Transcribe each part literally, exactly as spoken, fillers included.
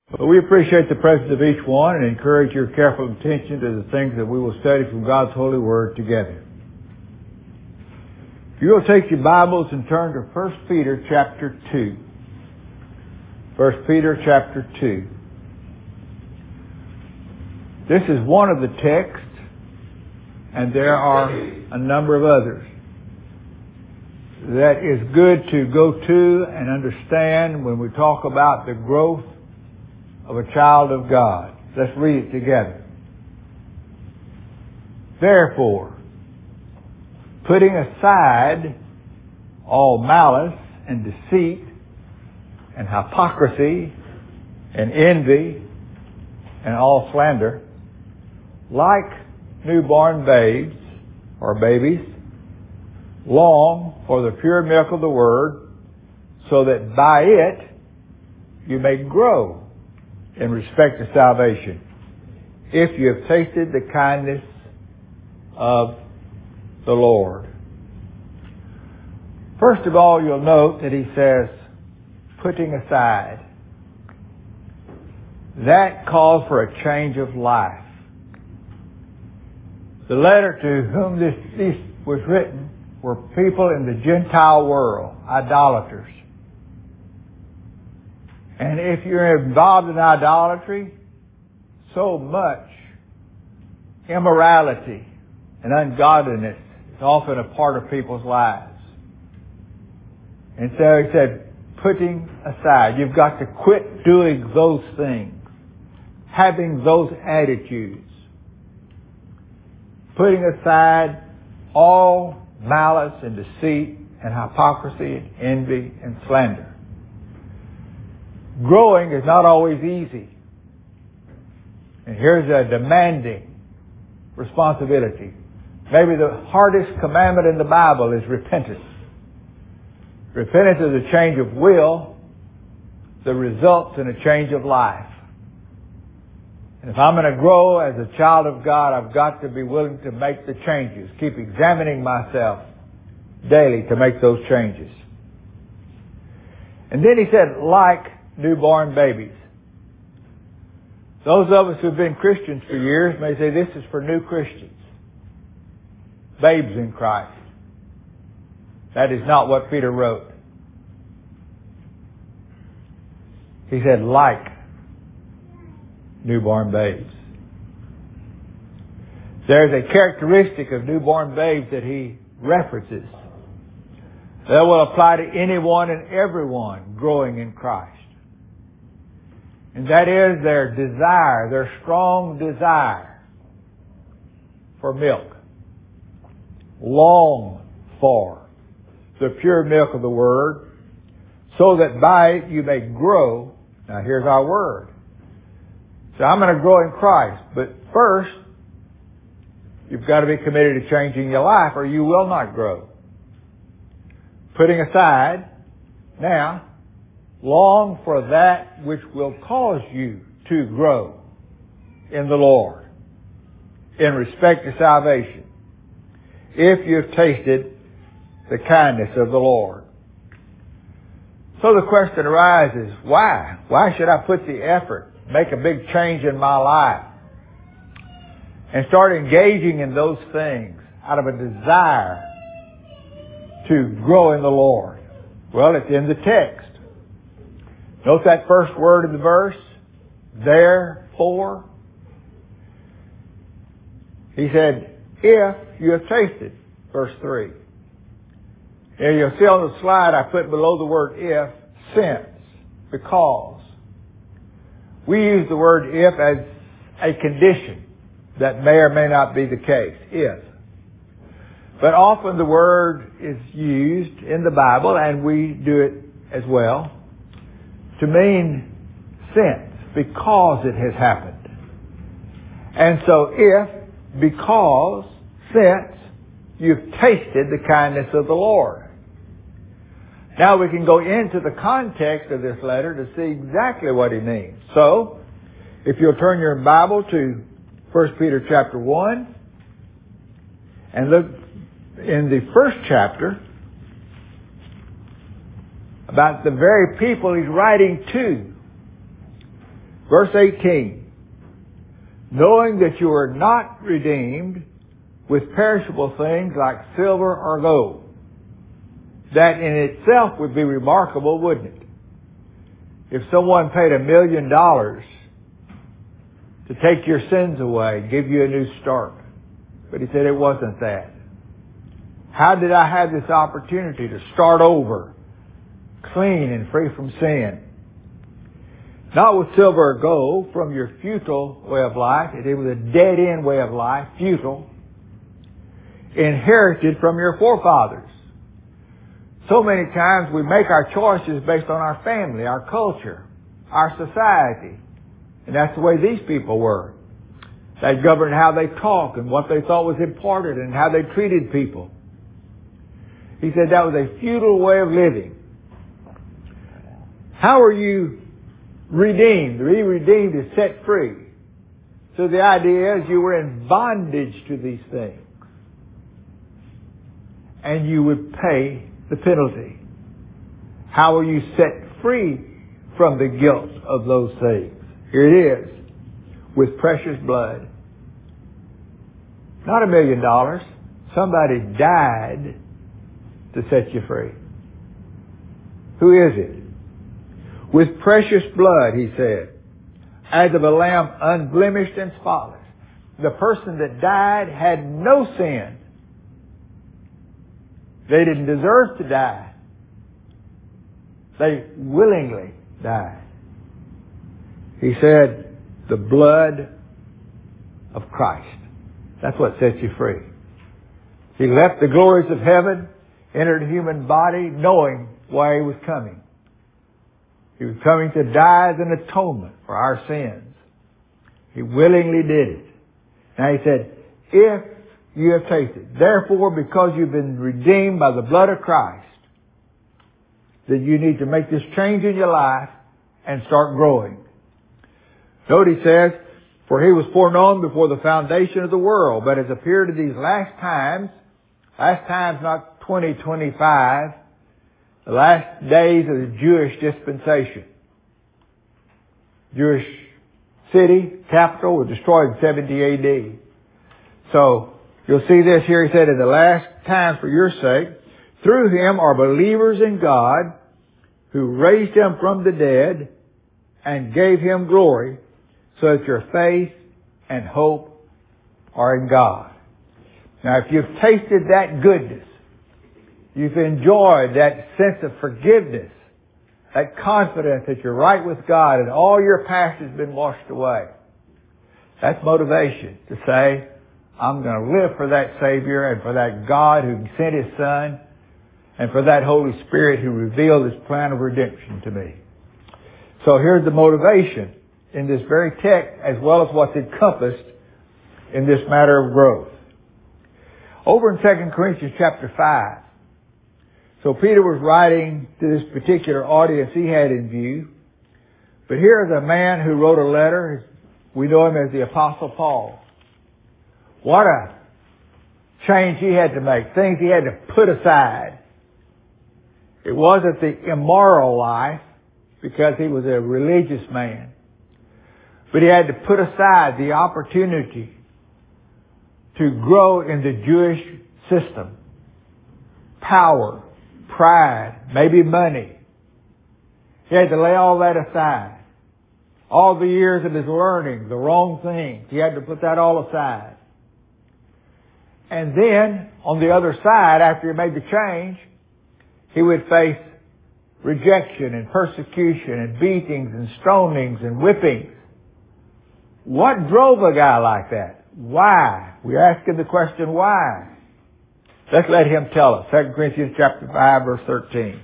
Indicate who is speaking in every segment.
Speaker 1: But we appreciate the presence of each one and encourage your careful attention to the things that we will study from God's holy word together. If you will take your Bibles and turn to First Peter chapter two. First Peter chapter two. This is one of the texts, and there are a number of others that is good to go to and understand when we talk about the growth of a child of God. Let's read it together. Therefore, putting aside all malice and deceit and hypocrisy and envy and all slander, like newborn babes or babies, long for the pure milk of the Word, so that by it you may grow in respect to salvation, if you have tasted the kindness of the Lord. First of all, you'll note that he says, putting aside. That calls for a change of life. The letter to whom this, this was written were people in the Gentile world, idolaters. And if you're involved in idolatry, so much immorality and ungodliness is often a part of people's lives. And so he said, putting aside. You've got to quit doing those things, having those attitudes. Putting aside all malice and deceit and hypocrisy and envy and slander. Growing is not always easy. And here's a demanding responsibility. Maybe the hardest commandment in the Bible is repentance. Repentance is a change of will that results in a change of life. And if I'm going to grow as a child of God, I've got to be willing to make the changes. Keep examining myself daily to make those changes. And then he said, like newborn babies. Those of us who've been Christians for years may say this is for new Christians. Babes in Christ. That is not what Peter wrote. He said, like newborn babes. There's a characteristic of newborn babes that he references that will apply to anyone and everyone growing in Christ. And that is their desire, their strong desire for milk. Long for the pure milk of the Word, so that by it you may grow. Now here's our word. So I'm going to grow in Christ. But first, you've got to be committed to changing your life or you will not grow. Putting aside, now, long for that which will cause you to grow in the Lord in respect to salvation, if you've tasted the kindness of the Lord. So the question arises, why? Why should I put the effort, make a big change in my life, and start engaging in those things out of a desire to grow in the Lord? Well, it's in the text. Note that first word of the verse, therefore. He said, if you have tasted, verse three. And you'll see on the slide I put below the word if, since, because. We use the word if as a condition that may or may not be the case, if. But often the word is used in the Bible, and we do it as well, to mean since, because it has happened. And so if, because, since, you've tasted the kindness of the Lord. Now we can go into the context of this letter to see exactly what he means. So, if you'll turn your Bible to First Peter chapter one, and look in the first chapter about the very people he's writing to. Verse eighteen. Knowing that you are not redeemed with perishable things like silver or gold. That in itself would be remarkable, wouldn't it? If someone paid a million dollars to take your sins away, give you a new start. But he said it wasn't that. How did I have this opportunity to start over, clean and free from sin? Not with silver or gold from your futile way of life. It was a dead-end way of life, futile, inherited from your forefathers. So many times we make our choices based on our family, our culture, our society. And that's the way these people were. They governed how they talked and what they thought was important and how they treated people. He said that was a futile way of living. How are you redeemed? To be redeemed is set free. So the idea is you were in bondage to these things. And you would pay the penalty. How are you set free from the guilt of those things? Here it is. With precious blood. Not a million dollars. Somebody died to set you free. Who is it? With precious blood, he said, as of a lamb unblemished and spotless. The person that died had no sin. They didn't deserve to die. They willingly died. He said, the blood of Christ. That's what sets you free. He left the glories of heaven, entered a human body, knowing why he was coming. He was coming to die as an atonement for our sins. He willingly did it. Now he said, if you have tasted, therefore because you've been redeemed by the blood of Christ, then you need to make this change in your life and start growing. Note he says, for he was foreknown before the foundation of the world, but has appeared in these last times, last times not twenty twenty-five, the last days of the Jewish dispensation. Jewish city, capital, was destroyed in seventy A D. So, you'll see this here, he said, in the last times for your sake, through him are believers in God, who raised him from the dead and gave him glory, so that your faith and hope are in God. Now, if you've tasted that goodness, you've enjoyed that sense of forgiveness, that confidence that you're right with God and all your past has been washed away, that's motivation to say, I'm going to live for that Savior and for that God who sent His Son and for that Holy Spirit who revealed His plan of redemption to me. So here's the motivation in this very text, as well as what's encompassed in this matter of growth. Over in Second Corinthians chapter five, so Peter was writing to this particular audience he had in view, but here's a man who wrote a letter. We know him as the Apostle Paul. What a change he had to make, things he had to put aside. It wasn't the immoral life, because he was a religious man. But he had to put aside the opportunity to grow in the Jewish system. Power, pride, maybe money. He had to lay all that aside. All the years of his learning, the wrong things, he had to put that all aside. And then, on the other side, after he made the change, he would face rejection and persecution and beatings and stonings and whippings. What drove a guy like that? Why? We're asking the question, why? Let's let him tell us. Second Corinthians chapter five, verse thirteen.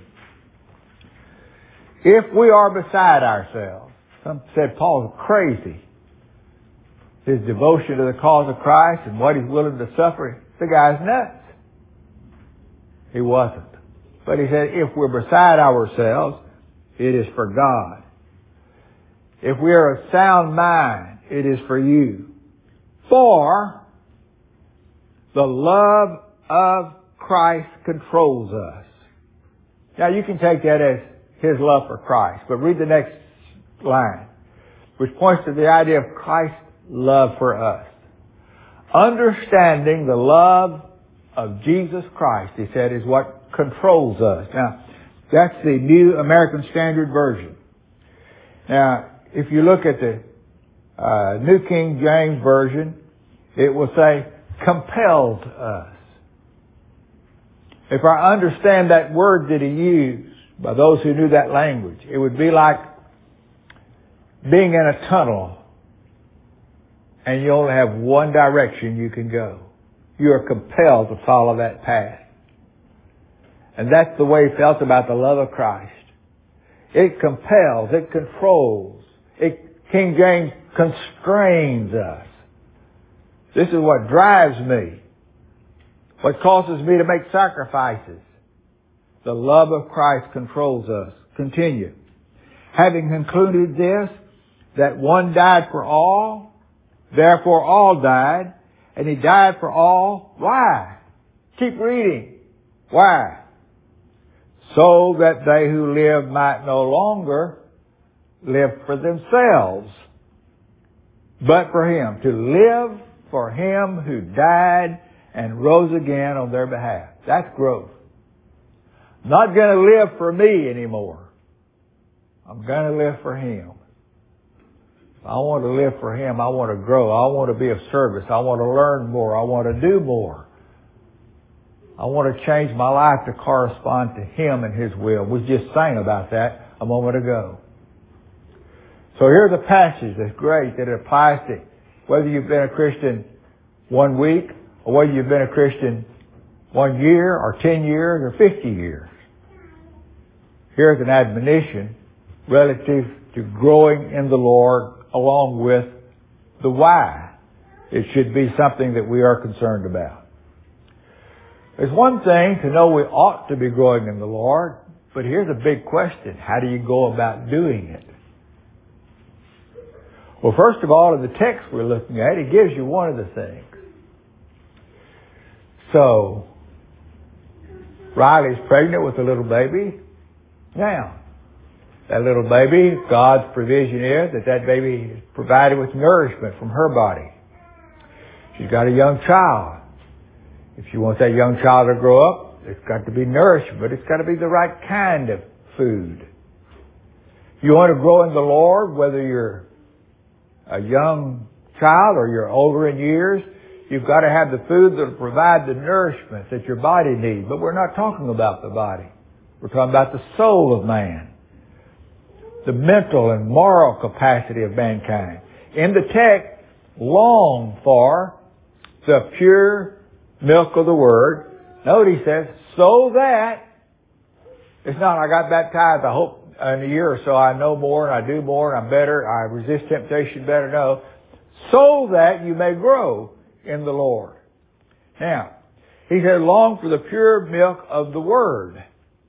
Speaker 1: If we are beside ourselves, some said Paul's crazy. His devotion to the cause of Christ and what he's willing to suffer, the guy's nuts. He wasn't. But he said, if we're beside ourselves, it is for God. If we are of sound mind, it is for you. For the love of Christ controls us. Now you can take that as his love for Christ, but read the next line. which points to the idea of Christ's love for us. Understanding the love of Jesus Christ, he said, is what controls us. Now, that's the New American Standard Version. Now, if you look at the uh, New King James Version, it will say, compelled us. If I understand that word that he used by those who knew that language, it would be like being in a tunnel and you only have one direction you can go. You are compelled to follow that path. And that's the way he felt about the love of Christ. It compels, it controls, it, King James, constrains us. This is what drives me, what causes me to make sacrifices. The love of Christ controls us. Continue. Having concluded this, that one died for all, therefore all died, and he died for all. Why? Keep reading. Why? So that they who live might no longer live for themselves, but for him. To live for him who died and rose again on their behalf. That's growth. I'm not going to live for me anymore. I'm going to live for him. I want to live for him. I want to grow. I want to be of service. I want to learn more. I want to do more. I want to change my life to correspond to him and his will. We just sang about that a moment ago. So here's a passage that's great, that it applies to whether you've been a Christian one week or whether you've been a Christian one year or ten years or fifty years. Here's an admonition relative to growing in the Lord along with the why. It should be something that we are concerned about. There's one thing to know we ought to be growing in the Lord, but here's a big question. How do you go about doing it? Well, first of all, in the text we're looking at, it gives you one of the things. So, Riley's pregnant with a little baby. Now, that little baby, God's provision is that that baby is provided with nourishment from her body. She's got a young child. If you want that young child to grow up, it's got to be nourishment, but it's got to be the right kind of food. If you want to grow in the Lord, whether you're a young child or you're older in years, you've got to have the food that will provide the nourishment that your body needs. But we're not talking about the body. We're talking about the soul of man, the mental and moral capacity of mankind. In the text, long for the pure milk of the Word. Note he says, so that, it's not I got baptized, I hope in a year or so I know more and I do more and I'm better, I resist temptation better. No. So that you may grow in the Lord. Now, he said, long for the pure milk of the Word.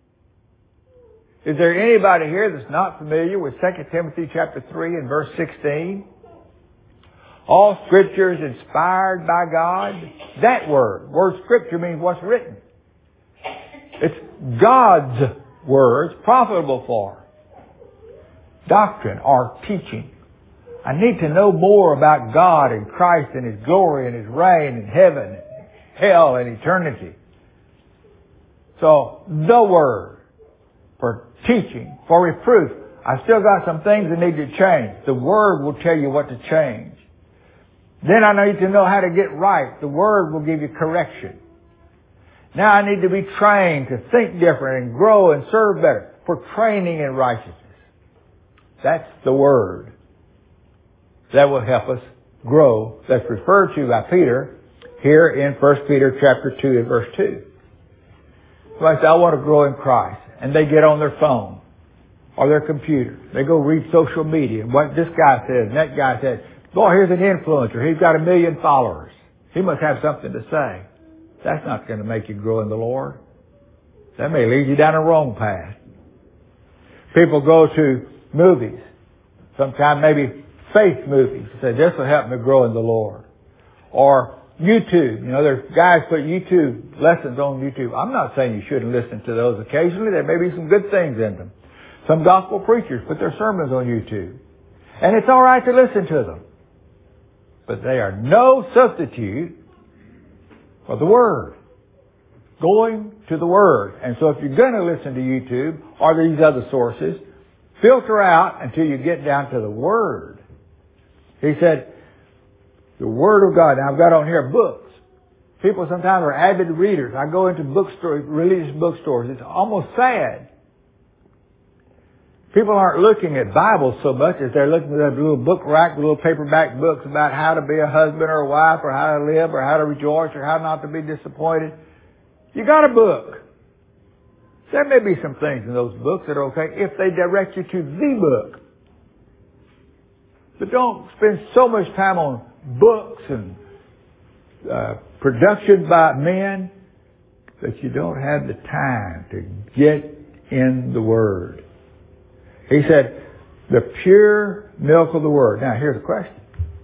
Speaker 1: Is there anybody here that's not familiar with Second Timothy chapter three and verse sixteen? All Scripture is inspired by God. That word, word Scripture, means what's written. It's God's words, profitable for doctrine or teaching. I need to know more about God and Christ and His glory and His reign and heaven, hell and eternity. So, the Word for teaching, for reproof. I've still got some things that need to change. The Word will tell you what to change. Then I need to know how to get right. The Word will give you correction. Now I need to be trained to think different and grow and serve better for training in righteousness. That's the Word that will help us grow. That's referred to by Peter here in First Peter chapter two and verse two. Somebody says, I want to grow in Christ. And they get on their phone or their computer. They go read social media and what this guy says and that guy says. Boy, here's an influencer. He's got a million followers. He must have something to say. That's not going to make you grow in the Lord. That may lead you down a wrong path. People go to movies. Sometimes maybe faith movies. Say, this will help me grow in the Lord. Or YouTube. You know, there's guys put YouTube lessons on YouTube. I'm not saying you shouldn't listen to those occasionally. There may be some good things in them. Some gospel preachers put their sermons on YouTube. And it's all right to listen to them. But they are no substitute for the Word. Going to the Word. And so if you're going to listen to YouTube or these other sources, filter out until you get down to the Word. He said, the Word of God. Now I've got on here books. People sometimes are avid readers. I go into bookstores, religious bookstores. It's almost sad. People aren't looking at Bibles so much as they're looking at that little book rack, little paperback books about how to be a husband or a wife, or how to live, or how to rejoice, or how not to be disappointed. You got a book. There may be some things in those books that are okay if they direct you to the book. But don't spend so much time on books and uh, production by men that you don't have the time to get in the Word. He said, the pure milk of the Word. Now here's the question.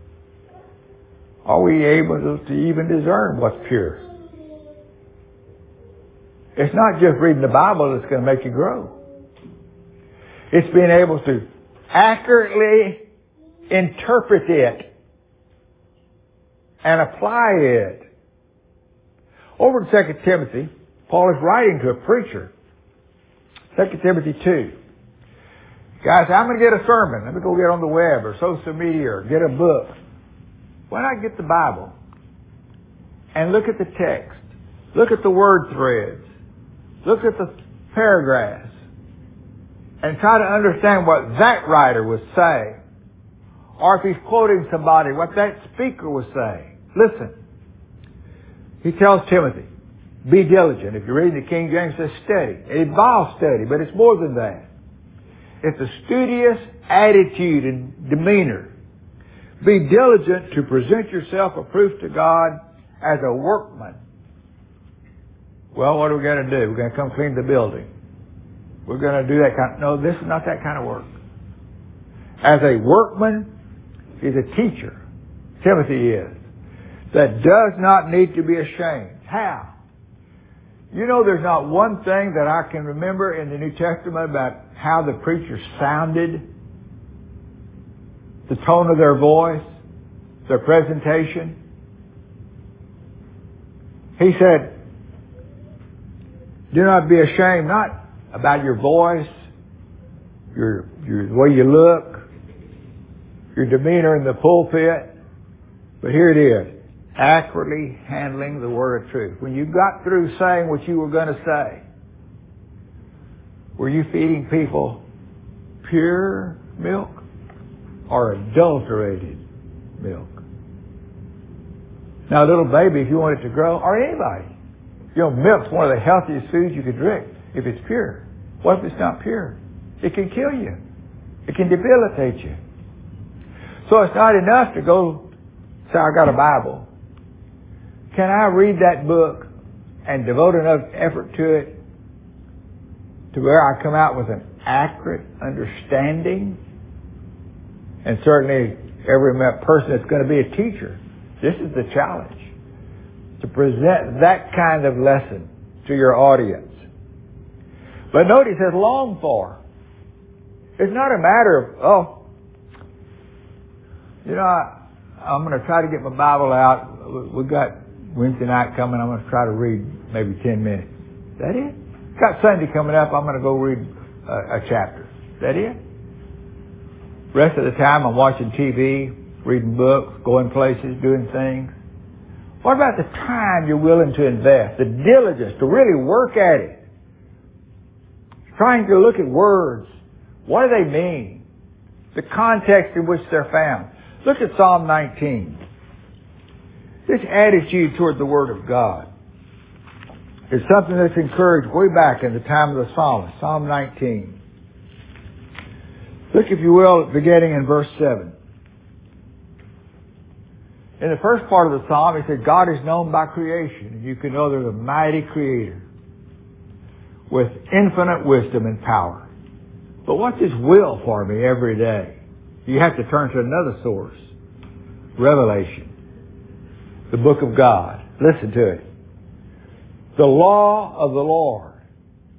Speaker 1: Are we able to, to even discern what's pure? It's not just reading the Bible that's going to make you grow. It's being able to accurately interpret it and apply it. Over in Second Timothy, Paul is writing to a preacher. Second Timothy two. Guys, I'm going to get a sermon. Let me go get on the web or social media or get a book. Why not get the Bible and look at the text? Look at the word threads. Look at the paragraphs. And try to understand what that writer was saying. Or if he's quoting somebody, what that speaker was saying. Listen. He tells Timothy, be diligent. If you're reading the King James, it says study. It involves study, but it's more than that. It's a studious attitude and demeanor. Be diligent to present yourself approved to God as a workman. Well, what are we going to do? We're going to come clean the building. We're going to do that kind of... No, this is not that kind of work. As a workman, he's a teacher. Timothy is. That does not need to be ashamed. How? You know, there's not one thing that I can remember in the New Testament about how the preacher sounded, the tone of their voice, their presentation. He said, do not be ashamed, not about your voice, your, your the way you look, your demeanor in the pulpit, but here it is. Accurately handling the word of truth. When you got through saying what you were going to say, were you feeding people pure milk or adulterated milk? Now, a little baby, if you want it to grow, or anybody, you know, milk's one of the healthiest foods you could drink if it's pure. What if it's not pure? It can kill you. It can debilitate you. So it's not enough to go say, I got a Bible. Can I read that book and devote enough effort to it to where I come out with an accurate understanding? And certainly every person that's going to be a teacher, this is the challenge. To present that kind of lesson to your audience. But notice it says long for. It's not a matter of, oh, you know, I, I'm going to try to get my Bible out. We've got Wednesday night coming. I'm going to try to read maybe ten minutes. Is that it? Got Sunday coming up. I'm going to go read a, a chapter. Is that it? Rest of the time I'm watching T V, reading books, going places, doing things. What about the time you're willing to invest, the diligence to really work at it? Trying to look at words. What do they mean? The context in which they're found. Look at Psalm nineteen. This attitude toward the Word of God is something that's encouraged way back in the time of the psalmist. Psalm nineteen. Look, if you will, beginning in verse seven. In the first part of the psalm, he said, God is known by creation. And you can know there's a mighty creator with infinite wisdom and power. But what's His will for me every day? You have to turn to another source. Revelation. The book of God. Listen to it. The law of the Lord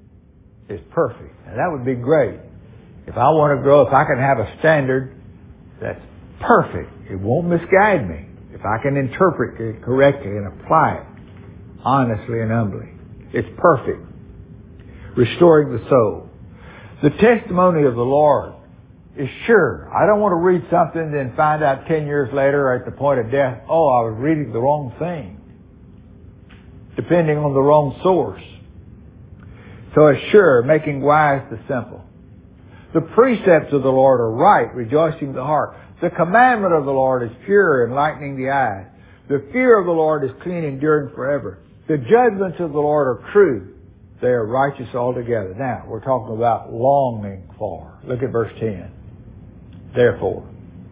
Speaker 1: is perfect. And that would be great. If I want to grow, if I can have a standard that's perfect. It won't misguide me if I can interpret it correctly and apply it honestly and humbly. It's perfect. Restoring the soul. The testimony of the Lord is sure. I don't want to read something and then find out ten years later at the point of death, oh, I was reading the wrong thing. Depending on the wrong source. So it's sure, making wise the simple. The precepts of the Lord are right, rejoicing the heart. The commandment of the Lord is pure, enlightening the eyes. The fear of the Lord is clean, enduring forever. The judgments of the Lord are true. They are righteous altogether. Now, we're talking about longing for. Look at verse ten. Therefore.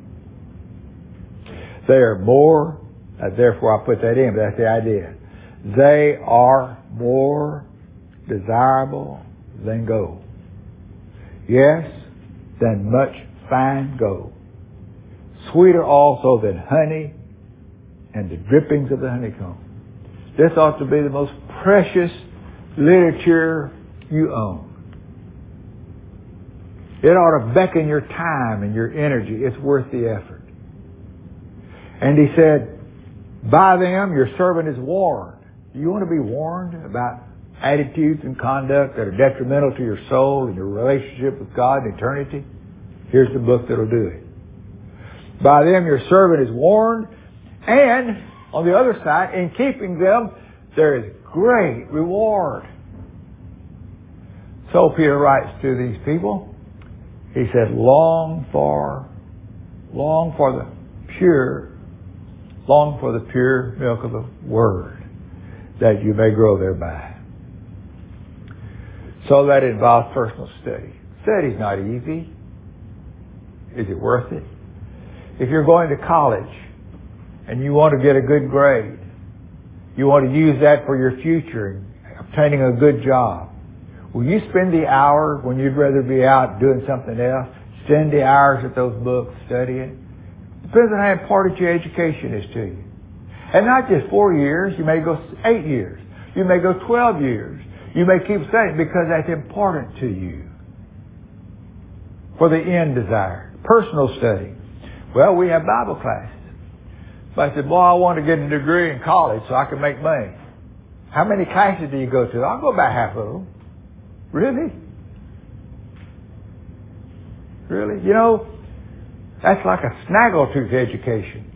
Speaker 1: They are more, uh, therefore I put that in, but that's the idea. They are more desirable than gold. Yes, than much fine gold. Sweeter also than honey and the drippings of the honeycomb. This ought to be the most precious literature you own. It ought to beckon your time and your energy. It's worth the effort. And he said, by them your servant is warned. Do you want to be warned about attitudes and conduct that are detrimental to your soul and your relationship with God in eternity? Here's the book that'll do it. By them your servant is warned, and on the other side, in keeping them, there is great reward. So Peter writes to these people, he said, long for, long for the pure, long for the pure milk of the Word, that you may grow thereby. So that involves personal study. Study's not easy. Is it worth it? If you're going to college and you want to get a good grade, you want to use that for your future and obtaining a good job, will you spend the hour when you'd rather be out doing something else, spend the hours at those books studying? Depends on how important your education is to you. And not just four years, you may go eight years. You may go twelve years. You may keep studying because that's important to you. For the end desire. Personal study. Well, we have Bible classes. But I said, boy, I want to get a degree in college so I can make money. How many classes do you go to? I'll go about half of them. Really? Really? You know, that's like a snaggletooth education.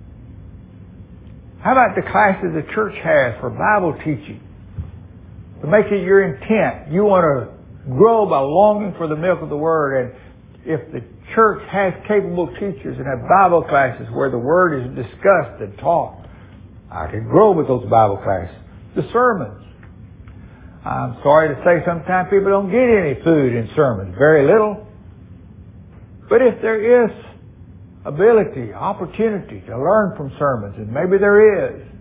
Speaker 1: How about the classes the church has for Bible teaching? To make it your intent. You want to grow by longing for the milk of the Word. And if the church has capable teachers and have Bible classes where the Word is discussed and taught, I can grow with those Bible classes. The sermons. I'm sorry to say sometimes people don't get any food in sermons. Very little. But if there is ability, opportunity to learn from sermons, and maybe there is,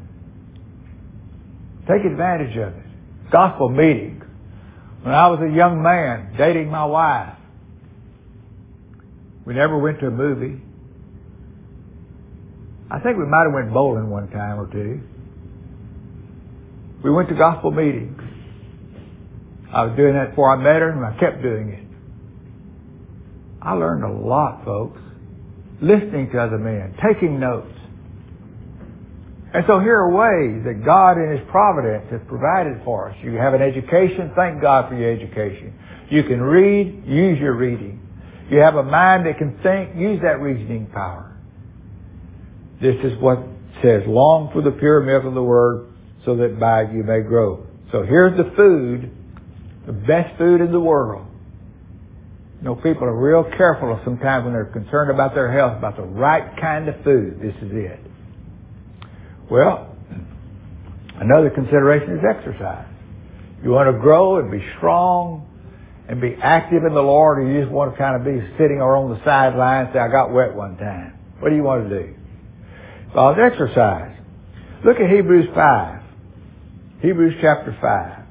Speaker 1: take advantage of it. Gospel meeting. When I was a young man dating my wife, we never went to a movie. I think we might have went bowling one time or two. We went to gospel meetings. I was doing that before I met her, and I kept doing it. I learned a lot, folks. Listening to other men, taking notes. And so here are ways that God in His providence has provided for us. You have an education, thank God for your education. You can read, use your reading. You have a mind that can think, use that reasoning power. This is what says, long for the pure milk of the Word, so that by it you may grow. So here's the food, the best food in the world. You know, people are real careful sometimes when they're concerned about their health, about the right kind of food. This is it. Well, another consideration is exercise. You want to grow and be strong and be active in the Lord, or you just want to kind of be sitting or on the sideline and say, I got wet one time. What do you want to do? Well, it's exercise. Look at Hebrews five. Hebrews chapter five.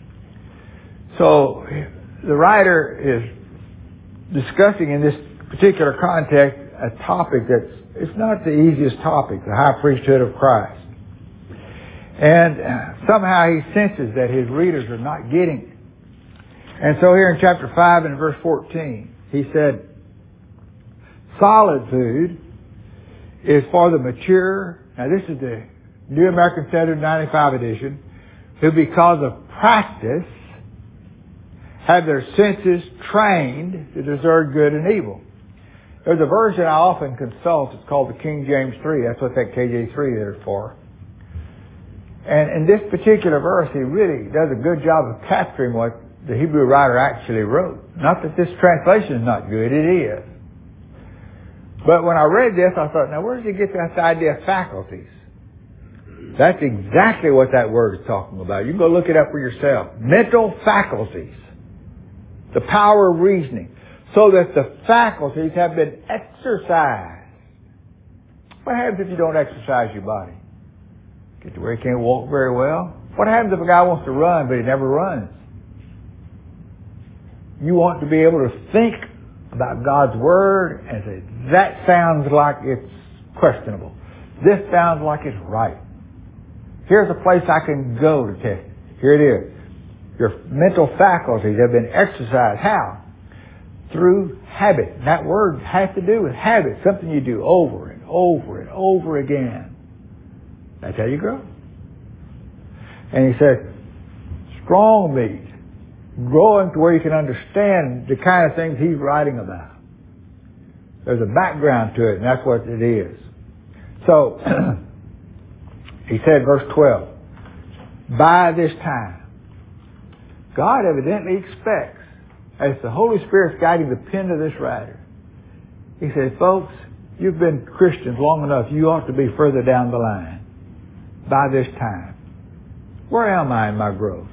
Speaker 1: So, the writer is discussing in this particular context a topic that's, it's not the easiest topic, the high priesthood of Christ. And somehow he senses that his readers are not getting it. And so here in chapter five and verse fourteen, he said, Solid food is for the mature. Now this is the New American Standard ninety-five edition. Who because of practice have their senses trained to discern good and evil. There's a version I often consult. It's called the King James three. That's what that K J three is for. And in this particular verse, he really does a good job of capturing what the Hebrew writer actually wrote. Not that this translation is not good. It is. But when I read this, I thought, now where does he get this idea of faculties? That's exactly what that word is talking about. You can go look it up for yourself. Mental faculties. The power of reasoning. So that the faculties have been exercised. What happens if you don't exercise your body? Get to where you can't walk very well? What happens if a guy wants to run but he never runs? You want to be able to think about God's Word and say, that sounds like it's questionable. This sounds like it's right. Here's a place I can go to test it. Here it is. Your mental faculties have been exercised. How? Through habit. And that word has to do with habit. Something you do over and over and over again. That's how you grow. And he said, strong meat. Growing to where you can understand the kind of things he's writing about. There's a background to it, and that's what it is. So, he said, verse twelve, by this time, God evidently expects, as the Holy Spirit's guiding the pen of this writer, he said, folks, you've been Christians long enough, you ought to be further down the line. By this time. Where am I in my growth?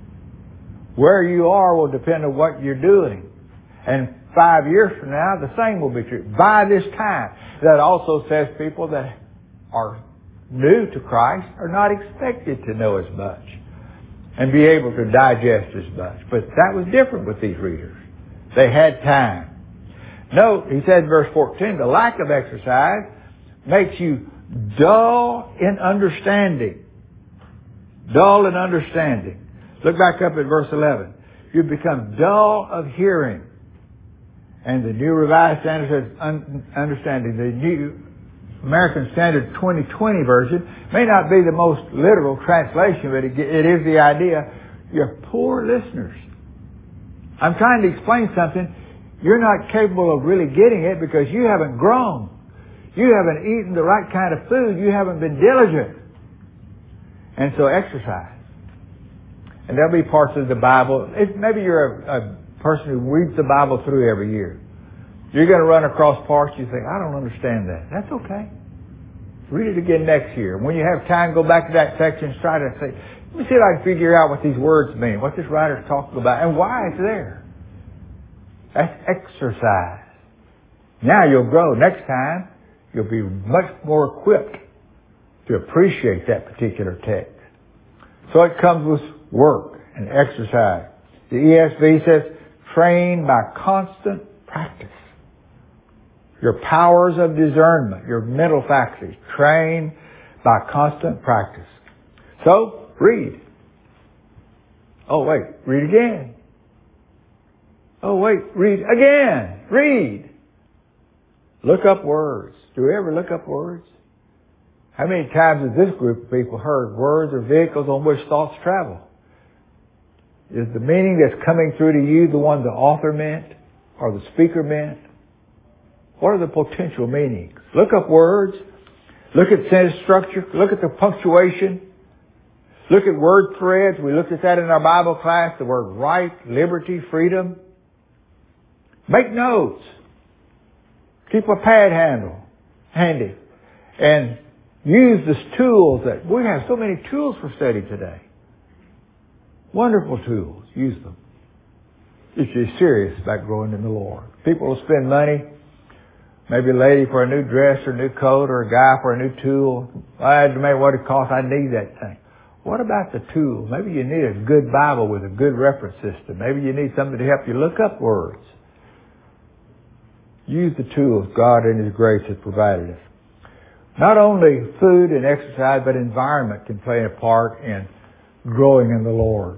Speaker 1: Where you are will depend on what you're doing. And five years from now, the same will be true. By this time. That also says people that are new to Christ are not expected to know as much and be able to digest as much. But that was different with these readers. They had time. Note, he said in verse fourteen, the lack of exercise makes you dull in understanding. Dull in understanding. Look back up at verse eleven. You become dull of hearing. And the New Revised Standard says un- understanding. The New American Standard twenty twenty version may not be the most literal translation, but it, it is the idea. You're poor listeners. I'm trying to explain something. You're not capable of really getting it because you haven't grown. You haven't eaten the right kind of food. You haven't been diligent. And so exercise. And there'll be parts of the Bible. If maybe you're a, a person who reads the Bible through every year. You're going to run across parts you think, I don't understand that. That's okay. Read it again next year. When you have time, go back to that section and try to say, let me see if I can figure out what these words mean, what this writer's talking about, and why it's there. That's exercise. Now you'll grow. Next time, you'll be much more equipped to appreciate that particular text. So it comes with work and exercise. The E S V says, trained by constant practice. Your powers of discernment, your mental faculties, trained by constant practice. So, read. Oh, wait, read again. Oh, wait, read again. Read. Look up words. Do we ever look up words? How many times has this group of people heard words or vehicles on which thoughts travel? Is the meaning that's coming through to you the one the author meant or the speaker meant? What are the potential meanings? Look up words. Look at sentence structure. Look at the punctuation. Look at word threads. We looked at that in our Bible class. The word right, liberty, freedom. Make notes. Keep a pad handle handy. And use the tools that we have so many tools for study today. Wonderful tools. Use them. If you're serious about growing in the Lord. People will spend money. Maybe a lady for a new dress or new coat or a guy for a new tool. I don't matter what it costs. I need that thing. What about the tool? Maybe you need a good Bible with a good reference system. Maybe you need somebody to help you look up words. Use the tools God in His grace has provided us. Not only food and exercise, but environment can play a part in growing in the Lord.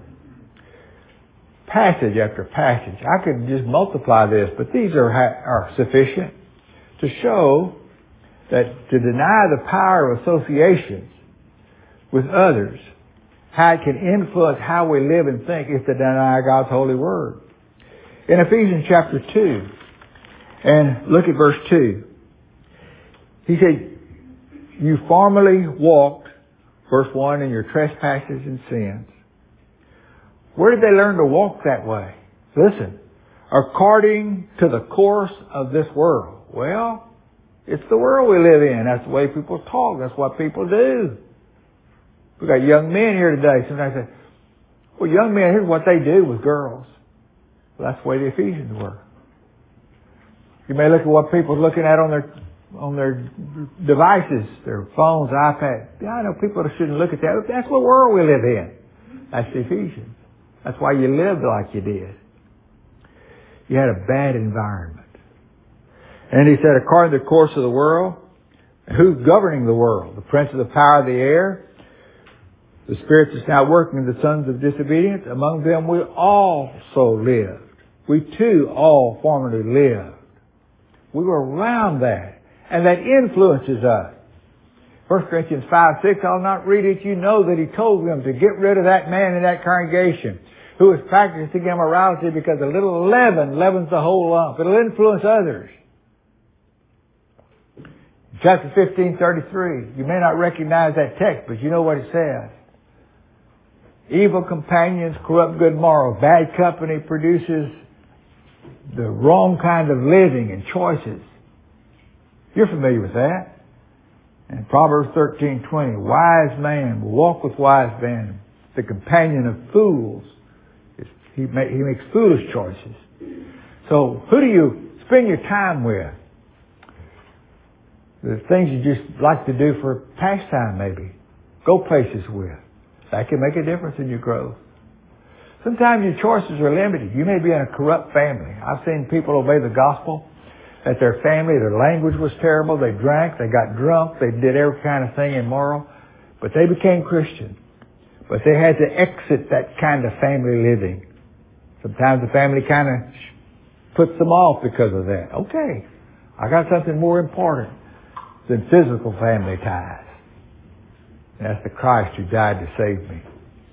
Speaker 1: Passage after passage. I could just multiply this, but these are, are sufficient to show that to deny the power of associations with others, how it can influence how we live and think, is to deny God's holy word. In Ephesians chapter two, and look at verse two, he said, you formerly walked, verse one, in your trespasses and sins. Where did they learn to walk that way? Listen, according to the course of this world. Well, it's the world we live in. That's the way people talk. That's what people do. We got young men here today. Sometimes say, well, young men, here's what they do with girls. Well, that's the way the Ephesians were. You may look at what people are looking at on their on their devices, their phones, iPads. Yeah, I know people shouldn't look at that. That's the world we live in. That's the Ephesians. That's why you lived like you did. You had a bad environment. And he said, according to the course of the world, who's governing the world? The prince of the power of the air, the spirit that's now working in the sons of disobedience. Among them we also lived. We too all formerly lived. We were around that. And that influences us. First Corinthians five six, I'll not read it. You know that he told them to get rid of that man in that congregation who was practicing immorality, because a little leaven leavens the whole lump. It'll influence others. Chapter fifteen thirty-three. You may not recognize that text, but you know what it says. Evil companions corrupt good morals. Bad company produces the wrong kind of living and choices. You're familiar with that. And Proverbs thirteen twenty. Wise man will walk with wise men. The companion of fools, he, make, he makes foolish choices. So who do you spend your time with? The things you just like to do for pastime, maybe. Go places with. That can make a difference in your growth. Sometimes your choices are limited. You may be in a corrupt family. I've seen people obey the gospel, that their family, their language was terrible. They drank, they got drunk, they did every kind of thing immoral. But they became Christian. But they had to exit that kind of family living. Sometimes the family kind of puts them off because of that. Okay, I got something more important than physical family ties. And that's the Christ who died to save me.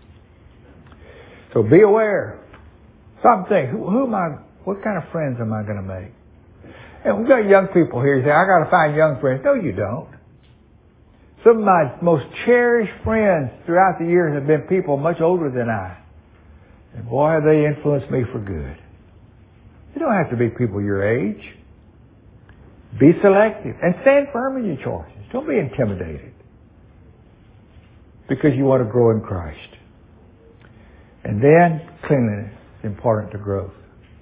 Speaker 1: So be aware. Stop and think, who, who am I, what kind of friends am I going to make? And we've got young people here. You say, I got to find young friends. No, you don't. Some of my most cherished friends throughout the years have been people much older than I. And boy, have they influenced me for good. You don't have to be people your age. Be selective and stand firm in your choices. Don't be intimidated because you want to grow in Christ. And then cleanliness is important to growth.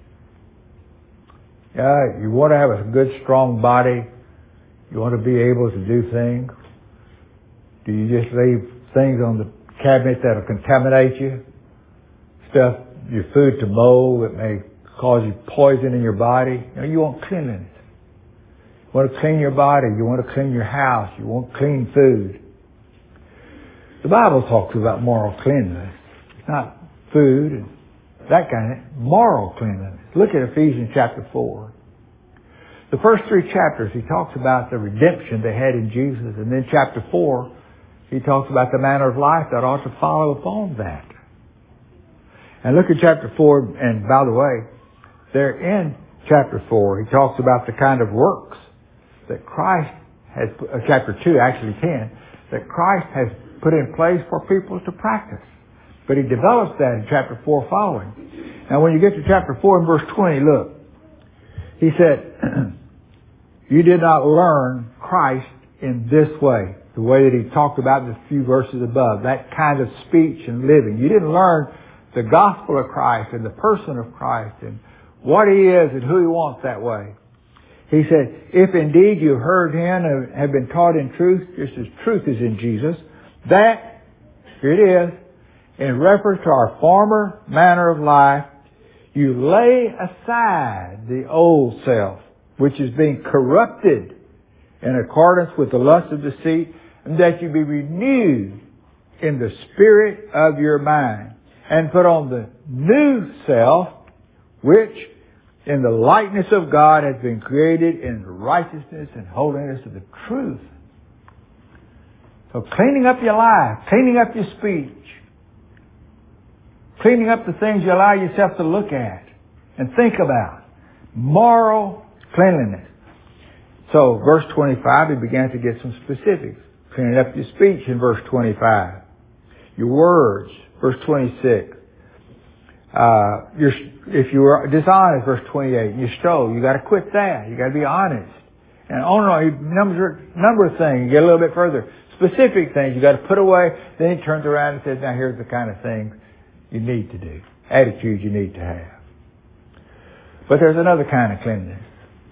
Speaker 1: Yeah, you want to have a good, strong body. You want to be able to do things. Do you just leave things on the cabinet that'll contaminate you? Stuff, your food to mold that may cause you poison in your body? You know, you want cleanliness. You want to clean your body. You want to clean your house. You want clean food. The Bible talks about moral cleanliness. It's not food and that kind of moral cleanliness. Look at Ephesians chapter four. The first three chapters, he talks about the redemption they had in Jesus. And then chapter four, he talks about the manner of life that ought to follow upon that. And look at chapter four, and by the way, there in chapter four, he talks about the kind of works that Christ has, uh, chapter two, actually ten, that Christ has put in place for people to practice. But he develops that in chapter four following. Now when you get to chapter four and verse twenty, look. He said, you did not learn Christ in this way. The way that he talked about in the few verses above. That kind of speech and living. You didn't learn the gospel of Christ and the person of Christ and what he is and who he wants that way. He said, if indeed you heard him and have been taught in truth, just as truth is in Jesus, that, here it is, in reference to our former manner of life, you lay aside the old self, which is being corrupted in accordance with the lust of deceit, and that you be renewed in the spirit of your mind, and put on the new self, which in the likeness of God, has been created in righteousness and holiness of the truth. So cleaning up your life, cleaning up your speech, cleaning up the things you allow yourself to look at and think about. Moral cleanliness. So verse twenty-five, he began to get some specifics. Cleaning up your speech in verse twenty-five. Your words, verse twenty-six. Uh, your, if you were dishonest, verse twenty-eight. You stole, you got to quit that. You got to be honest. And on and on, he numbers a number of things. You get a little bit further. Specific things you got to put away. Then he turns around and says, now here's the kind of things you need to do. Attitudes you need to have. But there's another kind of cleanliness.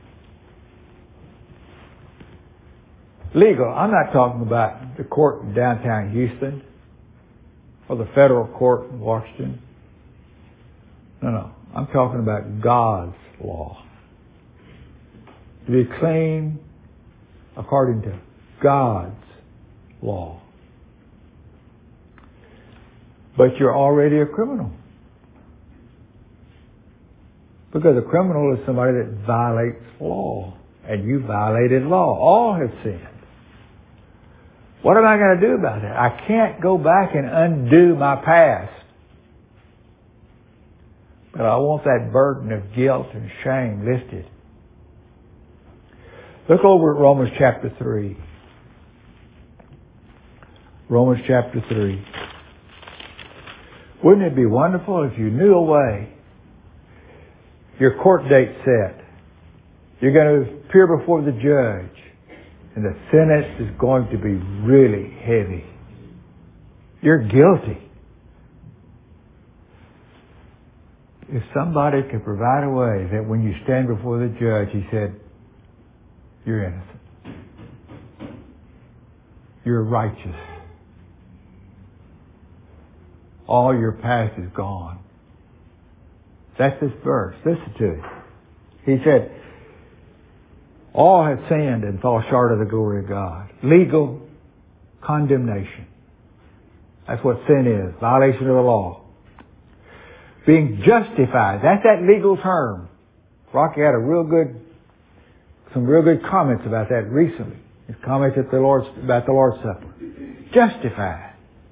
Speaker 1: Legal. I'm not talking about the court in downtown Houston or the federal court in Washington. No, no. I'm talking about God's law. To be clean according to God's law. But you're already a criminal. Because a criminal is somebody that violates law. And you violated law. All have sinned. What am I going to do about that? I can't go back and undo my past. But I want that burden of guilt and shame lifted. Look over at Romans chapter three. Romans chapter three. Wouldn't it be wonderful if you knew a way? Your court date set. You're going to appear before the judge. And the sentence is going to be really heavy. You're guilty. If somebody could provide a way that when you stand before the judge, he said, you're innocent. You're righteous. All your past is gone. That's this verse. Listen to it. He said, all have sinned and fall short of the glory of God. Legal condemnation. That's what sin is. Violation of the law. Being justified. That's that legal term. Rocky had a real good, some real good comments about that recently. His comments at the Lord's, about the Lord's Supper. Justified.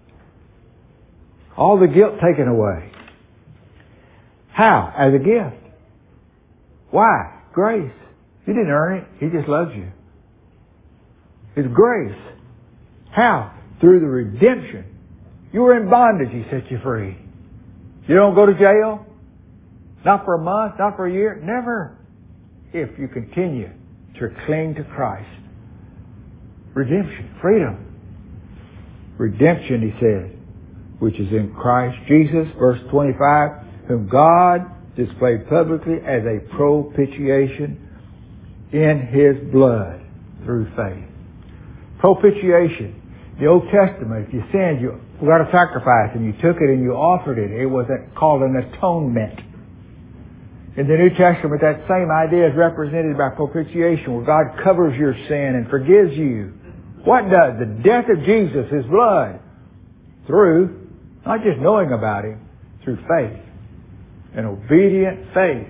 Speaker 1: All the guilt taken away. How? As a gift. Why? Grace. You didn't earn it. He just loves you. It's grace. How? Through the redemption. You were in bondage. He set you free. You don't go to jail. Not for a month. Not for a year. Never. If you continue to cling to Christ. Redemption. Freedom. Redemption, he said, which is in Christ Jesus, verse twenty-five, whom God displayed publicly as a propitiation in His blood through faith. Propitiation. The Old Testament, if you sinned, you got a sacrifice and you took it and you offered it. It was called an atonement. In the New Testament, that same idea is represented by propitiation, where God covers your sin and forgives you. What does? The death of Jesus, His blood, through, not just knowing about Him, through faith. An obedient faith.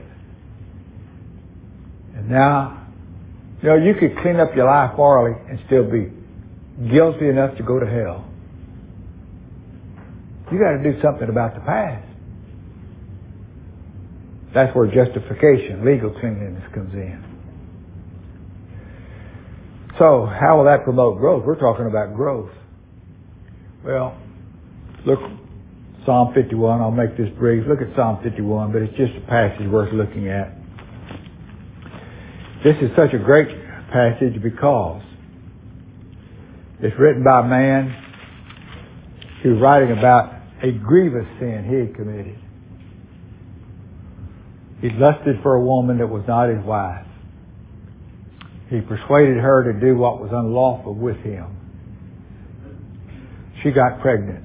Speaker 1: And now, you know, you could clean up your life morally and still be guilty enough to go to hell. You got to do something about the past. That's where justification, legal cleanliness comes in. So, how will that promote growth? We're talking about growth. Well, look, Psalm fifty-one, I'll make this brief. Look at Psalm fifty-one, but it's just a passage worth looking at. This is such a great passage because it's written by a man who's writing about a grievous sin he had committed. He lusted for a woman that was not his wife. He persuaded her to do what was unlawful with him. She got pregnant.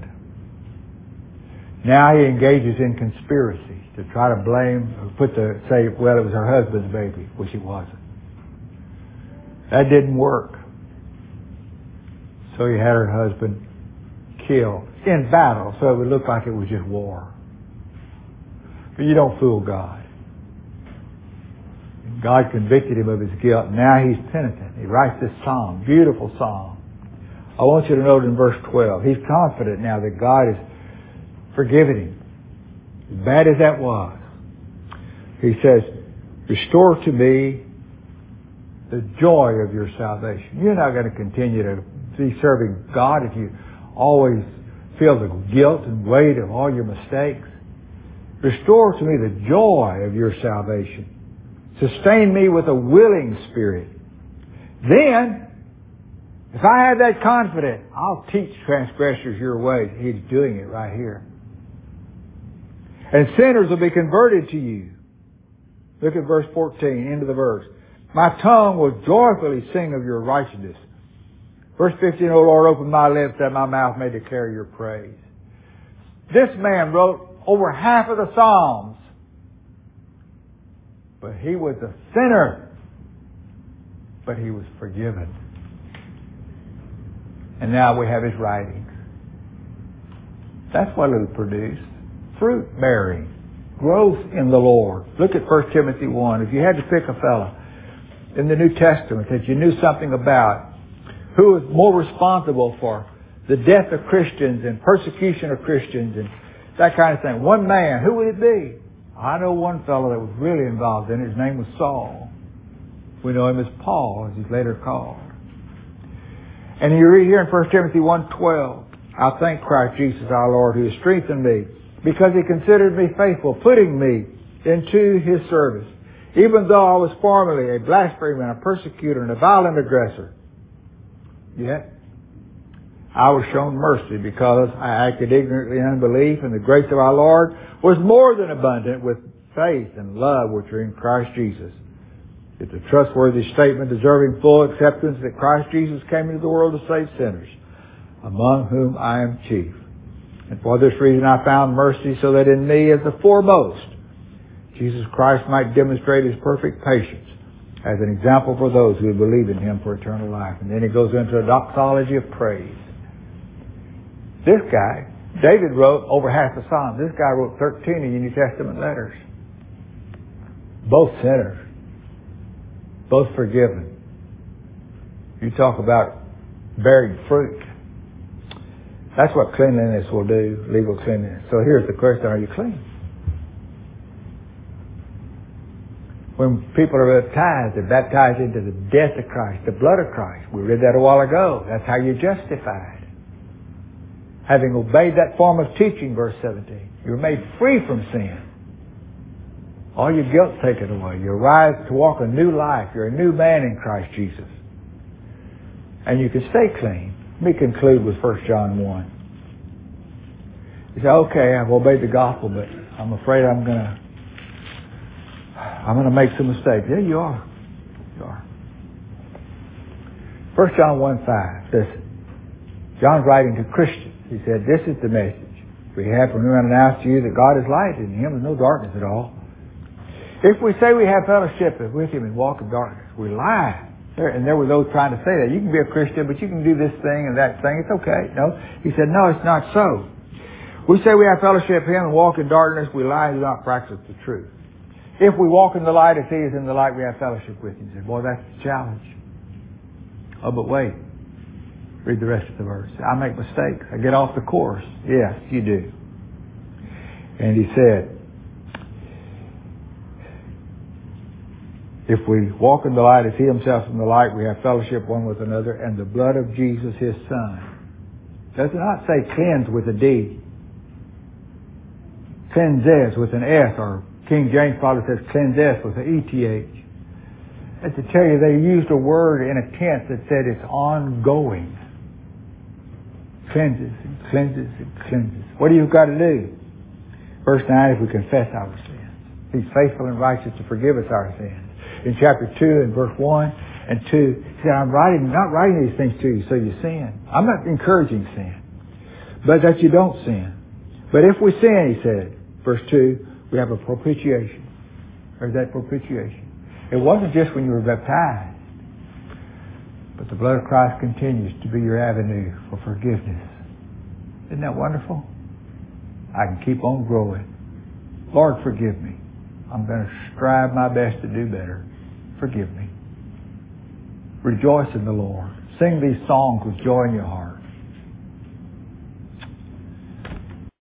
Speaker 1: Now he engages in conspiracy to try to blame, put the, say, well, it was her husband's baby, which it wasn't. That didn't work. So he had her husband killed in battle, so it would look like it was just war. But you don't fool God. God convicted him of his guilt. Now he's penitent. He writes this psalm, beautiful psalm. I want you to note in verse twelve, he's confident now that God has forgiven him. As bad as that was. He says, restore to me the joy of your salvation. You're not going to continue to be serving God if you always feel the guilt and weight of all your mistakes. Restore to me the joy of your salvation. Sustain me with a willing spirit. Then, if I have that confidence, I'll teach transgressors your ways. He's doing it right here. And sinners will be converted to you. Look at verse fourteen, end of the verse. My tongue will joyfully sing of your righteousness. Verse fifteen, O Lord, open my lips that my mouth may declare your praise. This man wrote over half of the Psalms. But he was a sinner. But he was forgiven. And now we have his writings. That's what it'll produce. Fruit bearing. Growth in the Lord. Look at First Timothy one. If you had to pick a fellow in the New Testament that you knew something about, who was more responsible for the death of Christians and persecution of Christians and that kind of thing. One man, who would it be? I know one fellow that was really involved in it. His name was Saul. We know him as Paul, as he's later called. And you read here in First Timothy one twelve, I thank Christ Jesus our Lord who has strengthened me because he considered me faithful, putting me into his service. Even though I was formerly a blasphemer and a persecutor and a violent aggressor, yet I was shown mercy because I acted ignorantly in unbelief, and the grace of our Lord was more than abundant with faith and love which are in Christ Jesus. It's a trustworthy statement deserving full acceptance that Christ Jesus came into the world to save sinners, among whom I am chief. And for this reason I found mercy, so that in me as the foremost, Jesus Christ might demonstrate his perfect patience as an example for those who believe in him for eternal life. And then he goes into a doxology of praise. This guy, David wrote over half the Psalms. This guy wrote thirteen of the New Testament letters. Both sinners. Both forgiven. You talk about bearing fruit. That's what cleanliness will do, legal cleanliness. So here's the question, are you clean? When people are baptized, they're baptized into the death of Christ, the blood of Christ. We read that a while ago. That's how you're justified. Having obeyed that form of teaching, verse seventeen, you're made free from sin. All your guilt's taken away. You arise to walk a new life. You're a new man in Christ Jesus. And you can stay clean. Let me conclude with First John one. You say, okay, I've obeyed the gospel, but I'm afraid I'm going to I'm going to make some mistakes. Yeah, you are. You are. First John one five says, John's writing to Christians. He said, this is the message we have from him and announce to you that God is light, and in him is no darkness at all. If we say we have fellowship with him and walk in darkness, we lie. There, and there were those trying to say that. You can be a Christian, but you can do this thing and that thing. It's okay. No. He said, no, it's not so. We say we have fellowship with him and walk in darkness, we lie and do not practice the truth. If we walk in the light as he is in the light, we have fellowship with him. He said, boy, that's the challenge. Oh, but wait. Read the rest of the verse. I make mistakes. I get off the course. Yes, you do. And he said, if we walk in the light as he himself is in the light, we have fellowship one with another, and the blood of Jesus, his son. Does not say cleanse with a D. Cleanses with an S, or King James probably says cleanses with an E T H. And to tell you, they used a word in a tense that said it's ongoing. Cleanses and cleanses and cleanses. What do you got to do? Verse nine, if we confess our sins, he's faithful and righteous to forgive us our sins. In chapter two and verse one and two, he said, I'm writing, not writing these things to you so you sin. I'm not encouraging sin, but that you don't sin. But if we sin, he said, verse two, we have a propitiation. There's that propitiation. It wasn't just when you were baptized, but the blood of Christ continues to be your avenue for forgiveness. Isn't that wonderful? I can keep on growing. Lord, forgive me. I'm going to strive my best to do better. forgive me. Rejoice in the Lord. Sing these songs with joy in your heart.